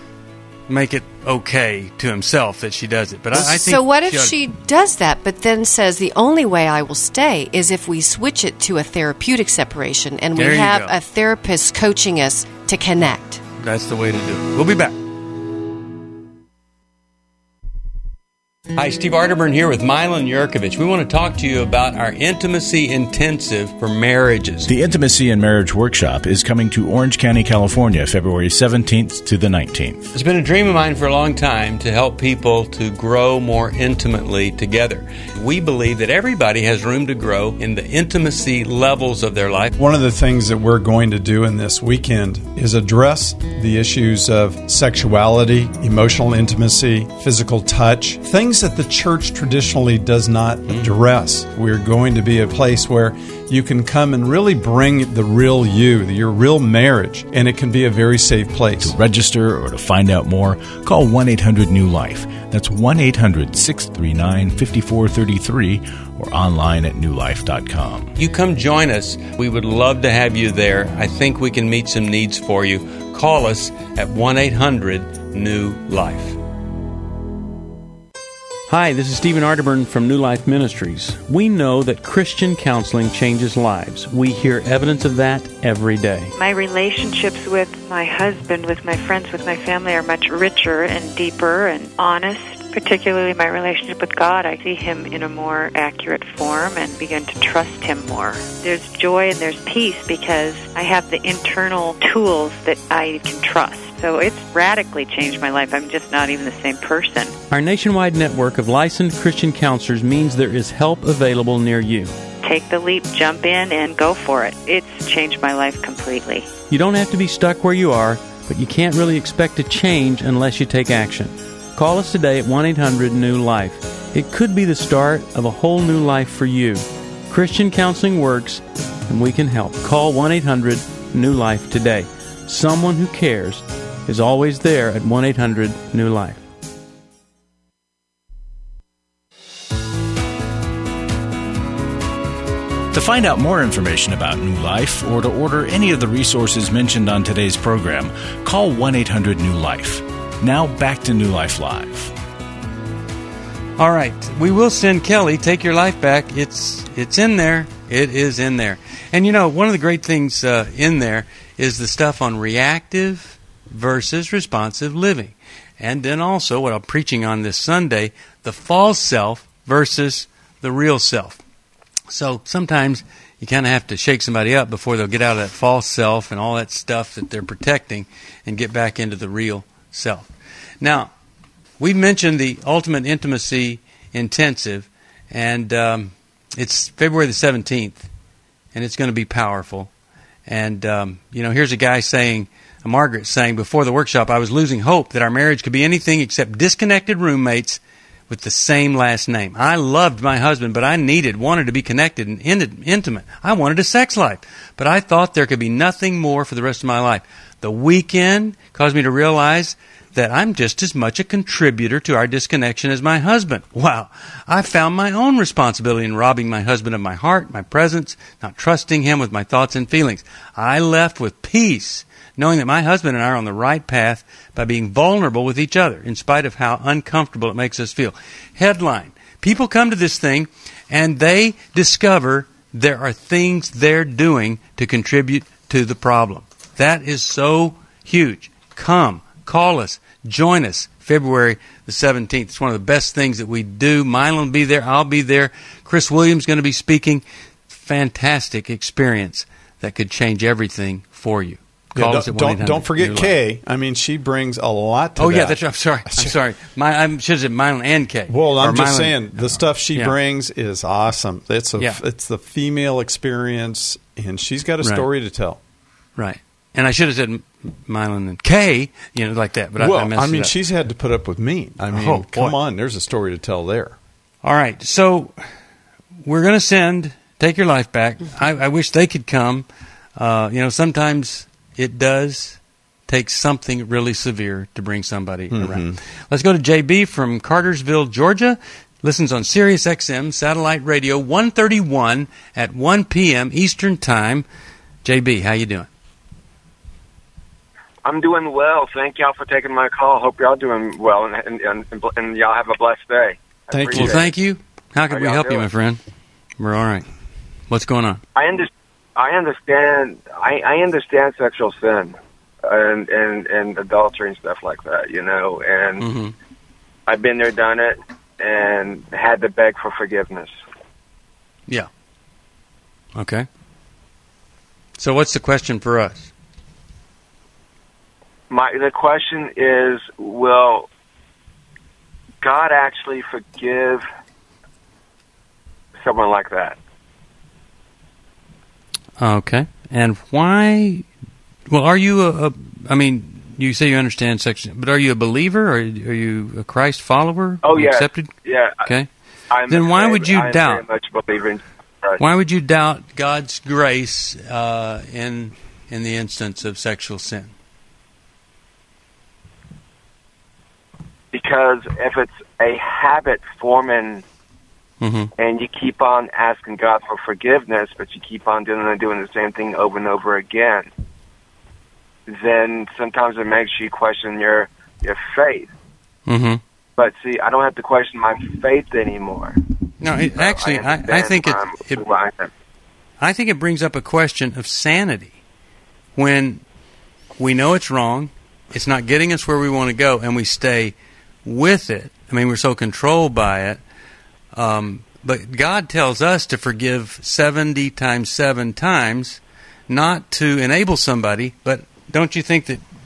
make it okay to himself that she does it. But I, I think so what if ought- she does that, but then says the only way I will stay is if we switch it to a therapeutic separation and we There you have go. a therapist coaching us to connect. That's the way to do it. We'll be back. Hi, Steve Arterburn here with Mylan Yurkovich. We want to talk to you about our Intimacy Intensive for Marriages. The Intimacy and Marriage Workshop is coming to Orange County, California, February seventeenth to the nineteenth. It's been a dream of mine for a long time to help people to grow more intimately together. We believe that everybody has room to grow in the intimacy levels of their life. One of the things that we're going to do in this weekend is address the issues of sexuality, emotional intimacy, physical touch, things that the church traditionally does not address. We're going to be a place where you can come and really bring the real you, your real marriage, and it can be a very safe place. To register or to find out more, call one eight hundred new life. That's one eight hundred six three nine five four three three or online at new life dot com. You come join us. We would love to have you there. I think we can meet some needs for you. Call us at one eight hundred new life. Hi, this is Stephen Arterburn from New Life Ministries. We know that Christian counseling changes lives. We hear evidence of that every day. My relationships with my husband, with my friends, with my family are much richer and deeper and honest. Particularly my relationship with God, I see Him in a more accurate form and begin to trust Him more. There's joy and there's peace because I have the internal tools that I can trust. So it's radically changed my life. I'm just not even the same person. Our nationwide network of licensed Christian counselors means there is help available near you. Take the leap, jump in, and go for it. It's changed my life completely. You don't have to be stuck where you are, but you can't really expect to change unless you take action. Call us today at one eight hundred new life. It could be the start of a whole new life for you. Christian counseling works, and we can help. Call one eight hundred new life today. Someone who cares is always there at one eight hundred new life. To find out more information about New Life or to order any of the resources mentioned on today's program, call one eight hundred new life. Now back to New Life Live. All right, we will send Kelly Take Your Life Back. It's it's in there. It is in there. And you know, one of the great things uh, in there is the stuff on reactive versus responsive living. And then also what I'm preaching on this Sunday, the false self versus the real self. So sometimes you kind of have to shake somebody up before they'll get out of that false self and all that stuff that they're protecting and get back into the real self. Now, we've mentioned the Ultimate Intimacy Intensive, and um, it's February the seventeenth, and it's going to be powerful. And, um, you know, here's a guy saying, uh, Margaret saying, before the workshop, I was losing hope that our marriage could be anything except disconnected roommates with the same last name. I loved my husband, but I needed, wanted to be connected and in, intimate. I wanted a sex life, but I thought there could be nothing more for the rest of my life. The weekend caused me to realize that I'm just as much a contributor to our disconnection as my husband. Wow. I found my own responsibility in robbing my husband of my heart, my presence, not trusting him with my thoughts and feelings. I left with peace, knowing that my husband and I are on the right path by being vulnerable with each other, in spite of how uncomfortable it makes us feel. Headline. People come to this thing, and they discover there are things they're doing to contribute to the problem. That is so huge. Come, call us, join us, February the seventeenth. It's one of the best things that we do. Mylon will be there. I'll be there. Chris Williams is going to be speaking. Fantastic experience that could change everything for you. Call yeah, us at don't, don't forget Kay. I mean, she brings a lot to oh, that. Oh, yeah, that's right. I'm sorry. I'm sorry. My, I should have said Mylon and Kay. Well, I'm or just Mylon. saying, the stuff she yeah. brings is awesome. It's a, yeah. it's the female experience, and she's got a right. story to tell. Right. And I should have said Mylon and Kay, you know, like that. But well, I, I messed I mean, it up. she's had to put up with me. I mean, oh, come boy. on. There's a story to tell there. All right. So we're going to send Take Your Life Back. I, I wish they could come. Uh, you know, sometimes it does take something really severe to bring somebody mm-hmm. around. Let's go to J B from Cartersville, Georgia. Listens on Sirius X M Satellite Radio one thirty-one at one p.m. Eastern Time. J B, how you doing? I'm doing well. Thank y'all for taking my call. Hope y'all doing well, and and, and, and y'all have a blessed day. Thank you. Well, thank you. How can How we y'all help doing? you, my friend? We're all right. What's going on? I, under, I understand. I, I understand sexual sin and, and and adultery and stuff like that. You know, and mm-hmm. I've been there, done it, and had to beg for forgiveness. Yeah. Okay. So, what's the question for us? My the question is, will God actually forgive someone like that? Okay. And why? Well, are you a, a I mean, you say you understand section, but are you a believer? Or are you a Christ follower? Oh, yeah. Accepted? Yeah. Okay. I'm then why very, would you I'm doubt? very much a believer in Christ. Why would you doubt God's grace uh, in in the instance of sexual sin? Because if it's a habit forming, mm-hmm. and you keep on asking God for forgiveness, but you keep on doing and doing the same thing over and over again, then sometimes it makes you question your your faith. Mm-hmm. But see, I don't have to question my faith anymore. No, it, actually, I, I, I think it, it I think it brings up a question of sanity. When we know it's wrong, it's not getting us where we want to go, and we stay with it. I mean, we're so controlled by it. Um, but God tells us to forgive seventy times seven times, not to enable somebody. But don't you think that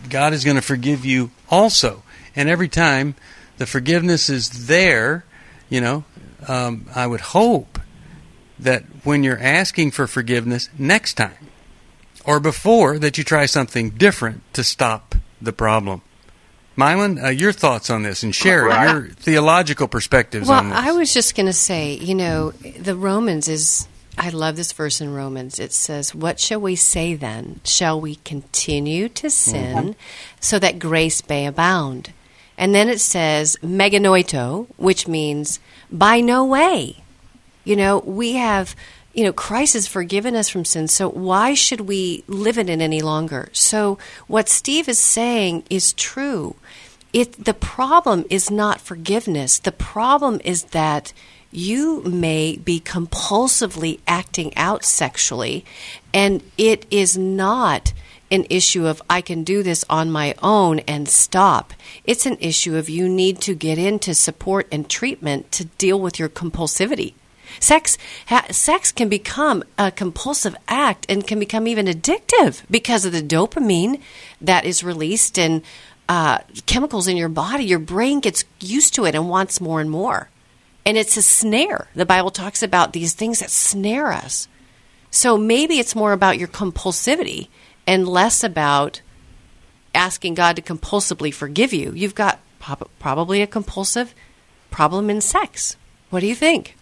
God is going to forgive you also. And every time the forgiveness is there, you know, um, I would hope that when you're asking for forgiveness next time or before, that you try something different to stop the problem. Mylan, uh, your thoughts on this, and Sherry, Well, your theological perspectives Well, on this. I was just going to say, you know, the Romans is, I love this verse in Romans. It says, what shall we say then? Shall we continue to sin Mhm. so that grace may abound? And then it says, meganoito, which means by no way. You know, we have, you know, Christ has forgiven us from sin, so why should we live in it any longer? So what Steve is saying is true. It, the problem is not forgiveness. The problem is that you may be compulsively acting out sexually, and it is not an issue of I can do this on my own and stop. It's an issue of you need to get into support and treatment to deal with your compulsivity. Sex, ha, sex can become a compulsive act and can become even addictive because of the dopamine that is released and uh, chemicals in your body. Your brain gets used to it and wants more and more. And it's a snare. The Bible talks about these things that snare us. So maybe it's more about your compulsivity and less about asking God to compulsively forgive you. You've got prob- probably a compulsive problem in sex. What do you think?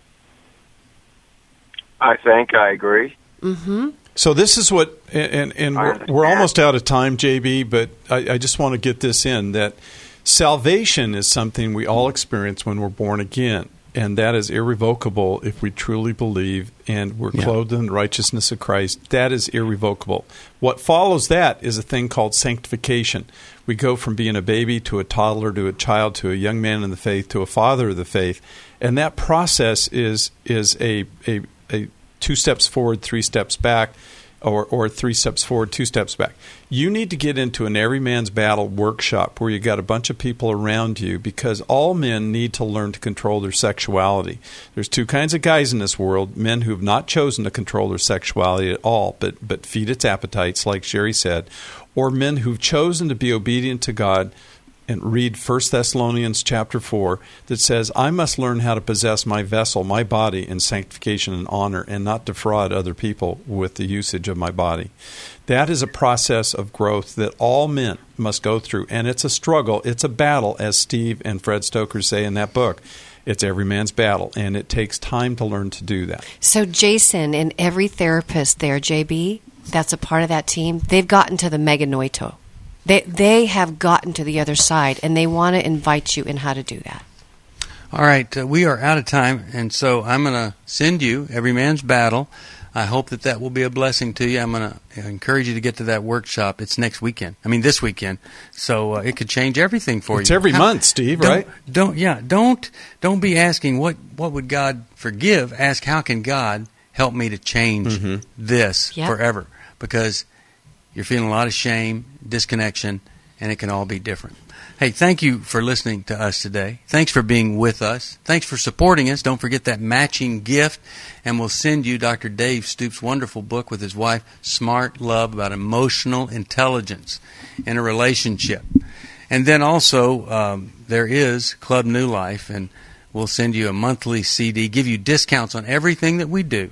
I think I agree. Mm-hmm. So this is what, and, and we're, we're almost out of time, J B, but I, I just want to get this in, that salvation is something we all experience when we're born again, and that is irrevocable if we truly believe and we're Yeah. clothed in the righteousness of Christ. That is irrevocable. What follows that is a thing called sanctification. We go from being a baby to a toddler to a child to a young man in the faith to a father of the faith, and that process is is a a, a two steps forward, three steps back, or, or three steps forward, two steps back. You need to get into an Every Man's Battle workshop where you got a bunch of people around you, because all men need to learn to control their sexuality. There's two kinds of guys in this world: men who have not chosen to control their sexuality at all, but but feed its appetites, like Sherry said, or men who've chosen to be obedient to God. And read First Thessalonians chapter four that says, I must learn how to possess my vessel, my body, in sanctification and honor, and not defraud other people with the usage of my body. That is a process of growth that all men must go through, and it's a struggle. It's a battle, as Steve and Fred Stoker say in that book. It's every man's battle, and it takes time to learn to do that. So Jason and every therapist there, J B, that's a part of that team, they've gotten to the meganoito. They they have gotten to the other side, and they want to invite you in how to do that. All right, uh, we are out of time, and so I'm going to send you Every Man's Battle. I hope that that will be a blessing to you. I'm going to encourage you to get to that workshop. It's next weekend. I mean, this weekend. So uh, it could change everything for It's you. every How- month, Steve, don't- right? Don't yeah. Don't don't be asking what what would God forgive. Ask how can God help me to change Mhm. this Yep. forever, because you're feeling a lot of shame, disconnection, and it can all be different. Hey, thank you for listening to us today. Thanks for being with us. Thanks for supporting us. Don't forget that matching gift, and we'll send you Doctor Dave Stoops' wonderful book with his wife, Smart Love, about emotional intelligence in a relationship. And then also, um, there is Club New Life, and we'll send you a monthly C D, give you discounts on everything that we do.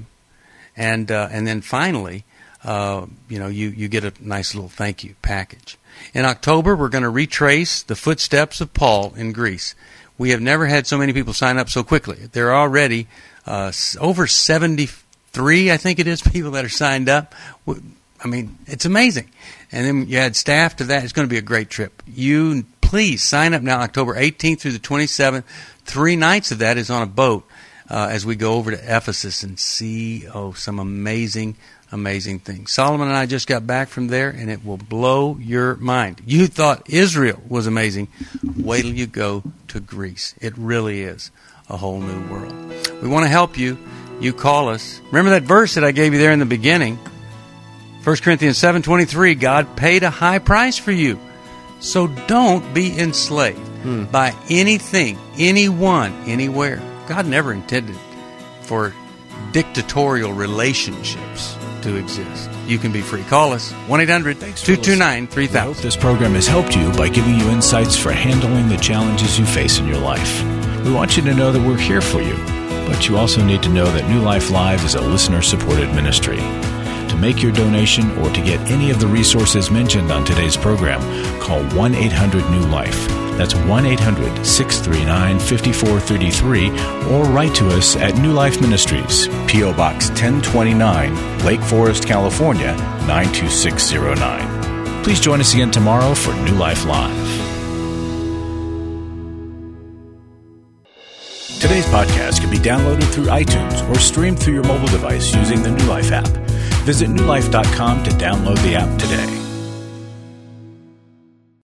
And uh, and then finally, Uh, you know, you, you get a nice little thank you package. In October, we're going to retrace the footsteps of Paul in Greece. We have never had so many people sign up so quickly. There are already uh, over seventy-three, I think it is, people that are signed up. I mean, it's amazing. And then you add staff to that. It's going to be a great trip. You please sign up now, October eighteenth through the twenty-seventh. Three nights of that is on a boat uh, as we go over to Ephesus and see, oh, some amazing Amazing things. Solomon and I just got back from there, and it will blow your mind. You thought Israel was amazing. Wait till you go to Greece. It really is a whole new world. We want to help you. You call us. Remember that verse that I gave you there in the beginning? First Corinthians seven twenty-three, God paid a high price for you. So don't be enslaved hmm. by anything, anyone, anywhere. God never intended for dictatorial relationships to exist. You can be free. Call us, one eight hundred two two nine three We hope thousand. this program has helped you by giving you insights for handling the challenges you face in your life. We want you to know that we're here for you, but you also need to know that New Life Live is a listener-supported ministry. To make your donation or to get any of the resources mentioned on today's program, call one eight hundred new life. That's one eight hundred six three nine five four three three, or write to us at New Life Ministries, P O. Box ten twenty-nine, Lake Forest, California, nine two six zero nine. Please join us again tomorrow for New Life Live. Today's podcast can be downloaded through iTunes or streamed through your mobile device using the New Life app. Visit new life dot com to download the app today.